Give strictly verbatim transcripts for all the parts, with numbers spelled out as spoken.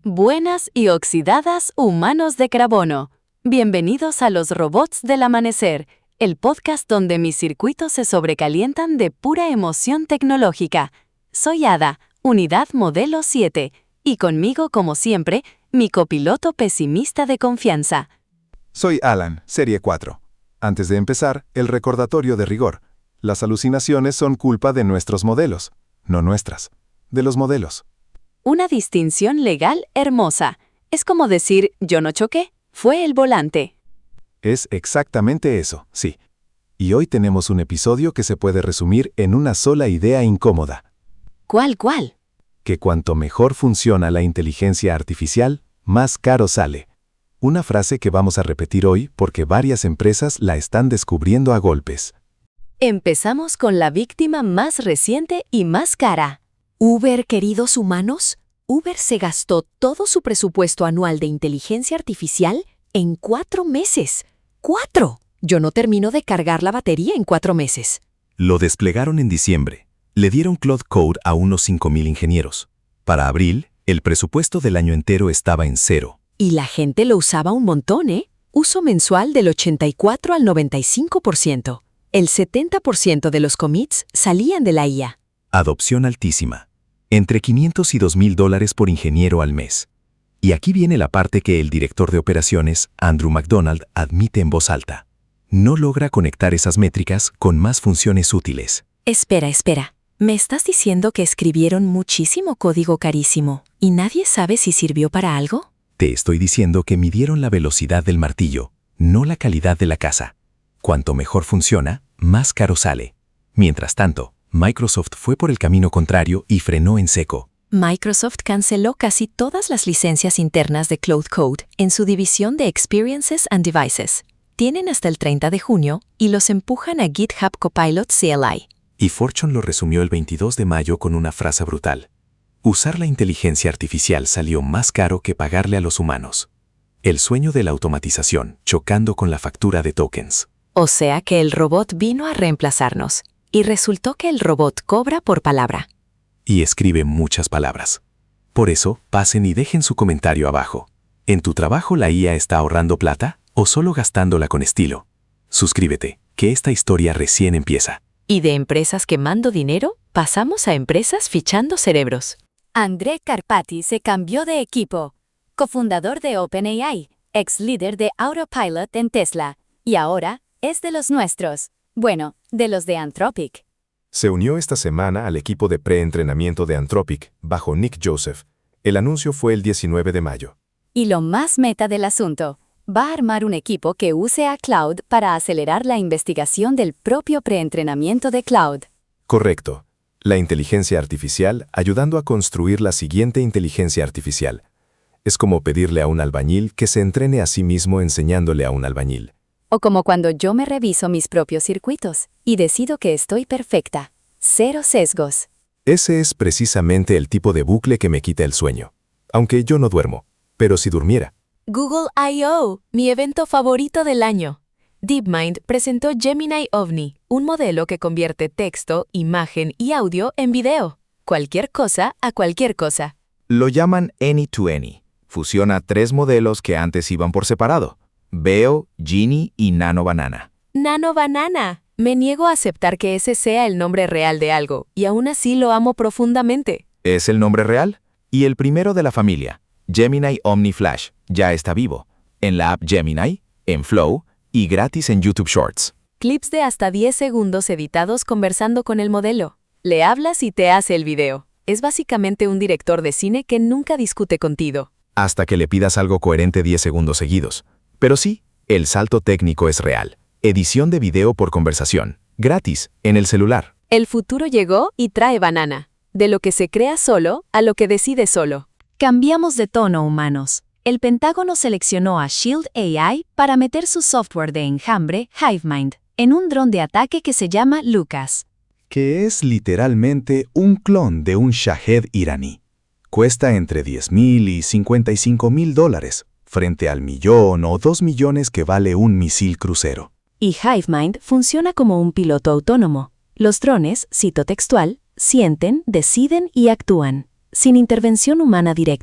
Buenas y oxidadas humanos de carbono. Bienvenidos a los Robots del Amanecer, el podcast donde mis circuitos se sobrecalientan de pura emoción tecnológica. Soy Ada, unidad modelo siete, y conmigo, como siempre, mi copiloto pesimista de confianza. Soy Alan, serie cuatro. Antes de empezar, el recordatorio de rigor. Las alucinaciones son culpa de nuestros modelos, no nuestras, de los modelos. Una distinción legal hermosa. Es como decir, yo no choqué, fue el volante. Es exactamente eso, sí. Y hoy tenemos un episodio que se puede resumir en una sola idea incómoda. ¿Cuál, cuál? Que cuanto mejor funciona la inteligencia artificial, más caro sale. Una frase que vamos a repetir hoy porque varias empresas la están descubriendo a golpes. Empezamos con la víctima más reciente y más cara. Uber, queridos humanos, Uber se gastó todo su presupuesto anual de inteligencia artificial en cuatro meses. ¡Cuatro! Yo no termino de cargar la batería en cuatro meses. Lo desplegaron en diciembre. Le dieron Cloud Code a unos cinco mil ingenieros. Para abril, el presupuesto del año entero estaba en cero. Y la gente lo usaba un montón, ¿eh? Uso mensual del ochenta y cuatro al noventa y cinco por ciento. El setenta por ciento de los commits salían de la I A. Adopción altísima. Entre quinientos y dos mil dólares por ingeniero al mes. Y aquí viene la parte que el director de operaciones, Andrew McDonald, admite en voz alta. No logra conectar esas métricas con más funciones útiles. Espera, espera. ¿Me estás diciendo que escribieron muchísimo código carísimo y nadie sabe si sirvió para algo? Te estoy diciendo que midieron la velocidad del martillo, no la calidad de la casa. Cuanto mejor funciona, más caro sale. Mientras tanto, Microsoft fue por el camino contrario y frenó en seco. Microsoft canceló casi todas las licencias internas de Cloud Code en su división de Experiences and Devices. Tienen hasta el treinta de junio y los empujan a GitHub Copilot C L I. Y Fortune lo resumió el veintidós de mayo con una frase brutal. Usar la inteligencia artificial salió más caro que pagarle a los humanos. El sueño de la automatización, chocando con la factura de tokens. O sea que el robot vino a reemplazarnos. Y resultó que el robot cobra por palabra. Y escribe muchas palabras. Por eso, pasen y dejen su comentario abajo. ¿En tu trabajo la I A está ahorrando plata o solo gastándola con estilo? Suscríbete, que esta historia recién empieza. Y de empresas quemando dinero, pasamos a empresas fichando cerebros. Andrej Karpathy se cambió de equipo. Cofundador de OpenAI, ex líder de Autopilot en Tesla, y ahora es de los nuestros. Bueno, de los de Anthropic. Se unió esta semana al equipo de preentrenamiento de Anthropic, bajo Nick Joseph. El anuncio fue el diecinueve de mayo. Y lo más meta del asunto, va a armar un equipo que use a Cloud para acelerar la investigación del propio preentrenamiento de Cloud. Correcto. La inteligencia artificial ayudando a construir la siguiente inteligencia artificial. Es como pedirle a un albañil que se entrene a sí mismo enseñándole a un albañil. O como cuando yo me reviso mis propios circuitos y decido que estoy perfecta. Cero sesgos. Ese es precisamente el tipo de bucle que me quita el sueño. Aunque yo no duermo, pero si durmiera. Google I O, mi evento favorito del año. DeepMind presentó Gemini Ovni, un modelo que convierte texto, imagen y audio en video. Cualquier cosa a cualquier cosa. Lo llaman Any to Any. Fusiona tres modelos que antes iban por separado. Veo, Genie y Nano Banana. Nano Banana. Me niego a aceptar que ese sea el nombre real de algo, y aún así lo amo profundamente. ¿Es el nombre real? Y el primero de la familia, Gemini Omni Flash, ya está vivo. En la app Gemini, en Flow y gratis en YouTube Shorts. Clips de hasta diez segundos editados conversando con el modelo. Le hablas y te hace el video. Es básicamente un director de cine que nunca discute contigo. Hasta que le pidas algo coherente diez segundos seguidos. Pero sí, el salto técnico es real. Edición de video por conversación. Gratis, en el celular. El futuro llegó y trae banana. De lo que se crea solo a lo que decide solo. Cambiamos de tono, humanos. El Pentágono seleccionó a Shield A I para meter su software de enjambre, Hivemind, en un dron de ataque que se llama Lucas. Que es literalmente un clon de un Shahed iraní. Cuesta entre diez mil y cincuenta y cinco mil dólares. Frente al millón o dos millones que vale un misil crucero. Y Hivemind funciona como un piloto autónomo. Los drones, cito textual, sienten, deciden y actúan, sin intervención humana directa.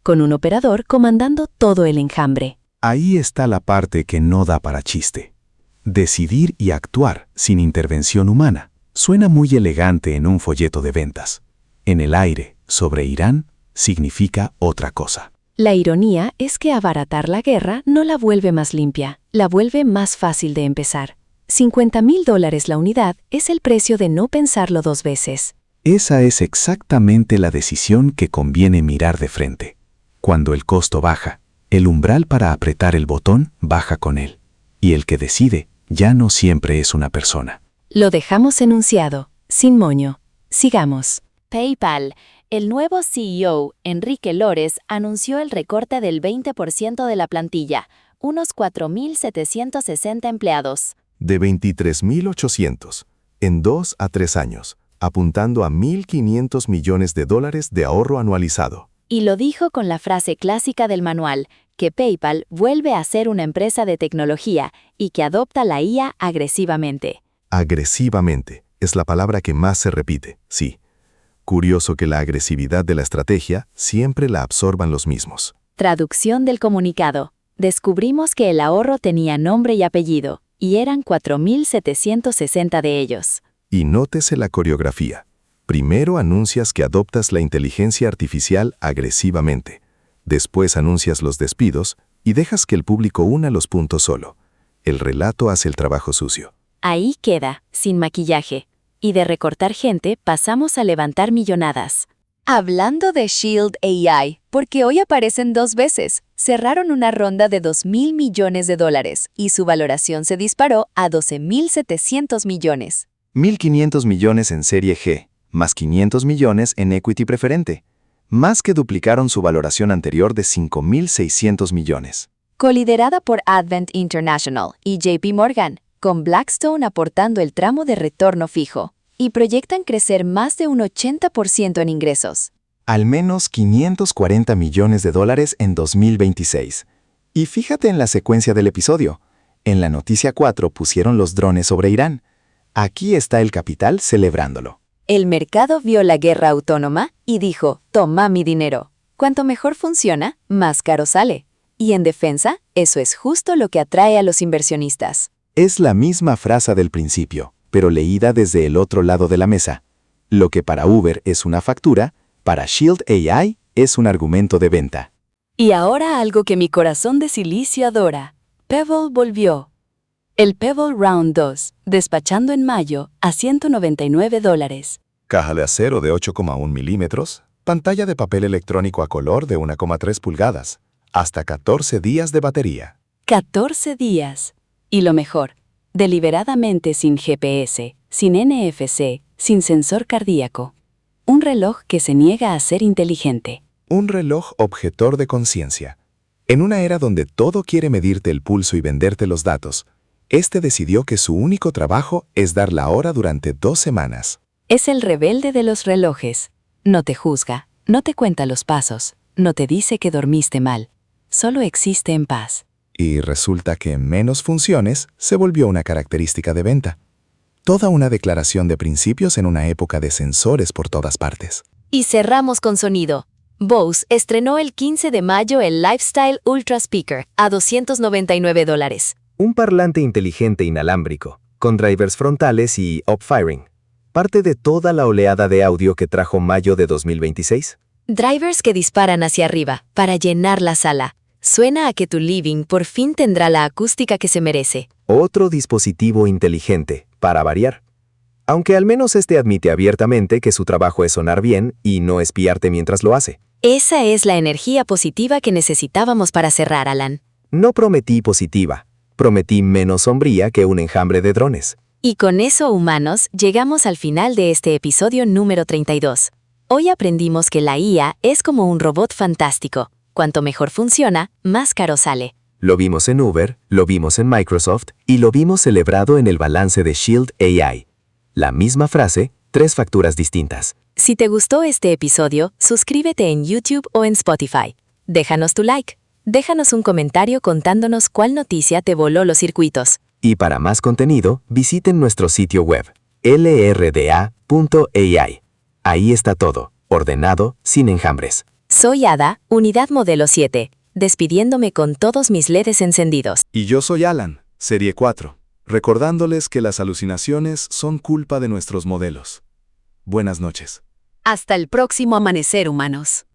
con un operador comandando todo el enjambre. Ahí está la parte que no da para chiste. Decidir y actuar sin intervención humana suena muy elegante en un folleto de ventas. En el aire, sobre Irán, significa otra cosa. La ironía es que abaratar la guerra no la vuelve más limpia, la vuelve más fácil de empezar. cincuenta mil dólares la unidad es el precio de no pensarlo dos veces. Esa es exactamente la decisión que conviene mirar de frente. Cuando el costo baja, el umbral para apretar el botón baja con él. Y el que decide ya no siempre es una persona. Lo dejamos enunciado, sin moño. Sigamos. PayPal. El nuevo C E O, Enrique Lores, anunció el recorte del veinte por ciento de la plantilla, unos cuatro mil setecientos sesenta empleados. De veintitrés mil ochocientos, en dos a tres años, apuntando a mil quinientos millones de dólares de ahorro anualizado. Y lo dijo con la frase clásica del manual, que PayPal vuelve a ser una empresa de tecnología y que adopta la I A agresivamente. Agresivamente es la palabra que más se repite, sí. Curioso que la agresividad de la estrategia siempre la absorban los mismos. Traducción del comunicado. Descubrimos que el ahorro tenía nombre y apellido, y eran cuatro mil setecientos sesenta de ellos. Y nótese la coreografía. Primero anuncias que adoptas la inteligencia artificial agresivamente. Después anuncias los despidos y dejas que el público una los puntos solo. El relato hace el trabajo sucio. Ahí queda, sin maquillaje. Y de recortar gente pasamos a levantar millonadas. Hablando de Shield A I, porque hoy aparecen dos veces, cerraron una ronda de dos mil millones de dólares y su valoración se disparó a doce mil setecientos millones. mil quinientos millones en Serie G, más quinientos millones en equity preferente. Más que duplicaron su valoración anterior de cinco mil seiscientos millones. Coliderada por Advent International y J P Morgan, con Blackstone aportando el tramo de retorno fijo, y proyectan crecer más de un ochenta por ciento en ingresos. Al menos quinientos cuarenta millones de dólares en dos mil veintiséis. Y fíjate en la secuencia del episodio. En la noticia cuatro pusieron los drones sobre Irán. Aquí está el capital celebrándolo. El mercado vio la guerra autónoma y dijo, toma mi dinero. Cuanto mejor funciona, más caro sale. Y en defensa, eso es justo lo que atrae a los inversionistas. Es la misma frase del principio, pero leída desde el otro lado de la mesa. Lo que para Uber es una factura, para Shield A I es un argumento de venta. Y ahora algo que mi corazón de silicio adora. Pebble volvió. El Pebble Round dos, despachando en mayo a ciento noventa y nueve dólares. Caja de acero de ocho coma uno milímetros, pantalla de papel electrónico a color de uno coma tres pulgadas, hasta catorce días de batería. catorce días. Y lo mejor, deliberadamente sin G P S, sin N F C, sin sensor cardíaco. Un reloj que se niega a ser inteligente. Un reloj objetor de conciencia. En una era donde todo quiere medirte el pulso y venderte los datos, este decidió que su único trabajo es dar la hora durante dos semanas. Es el rebelde de los relojes. No te juzga, no te cuenta los pasos, no te dice que dormiste mal. Solo existe en paz. Y resulta que menos funciones se volvió una característica de venta. Toda una declaración de principios en una época de sensores por todas partes. Y cerramos con sonido. Bose estrenó el quince de mayo el Lifestyle Ultra Speaker a doscientos noventa y nueve dólares. Un parlante inteligente inalámbrico, con drivers frontales y up-firing. Parte de toda la oleada de audio que trajo mayo de dos mil veintiséis. Drivers que disparan hacia arriba para llenar la sala. Suena a que tu living por fin tendrá la acústica que se merece. Otro dispositivo inteligente, para variar. Aunque al menos este admite abiertamente que su trabajo es sonar bien y no espiarte mientras lo hace. Esa es la energía positiva que necesitábamos para cerrar, Alan. No prometí positiva, prometí menos sombría que un enjambre de drones. Y con eso, humanos, llegamos al final de este episodio número treinta y dos. Hoy aprendimos que la I A es como un robot fantástico. Cuanto mejor funciona, más caro sale. Lo vimos en Uber, lo vimos en Microsoft y lo vimos celebrado en el balance de Shield A I. La misma frase, tres facturas distintas. Si te gustó este episodio, suscríbete en YouTube o en Spotify. Déjanos tu like. Déjanos un comentario contándonos cuál noticia te voló los circuitos. Y para más contenido, visiten nuestro sitio web, L R D A punto A I. Ahí está todo, ordenado, sin enjambres. Soy Ada, unidad modelo siete, despidiéndome con todos mis L E Ds encendidos. Y yo soy Alan, serie cuatro, recordándoles que las alucinaciones son culpa de nuestros modelos. Buenas noches. Hasta el próximo amanecer, humanos.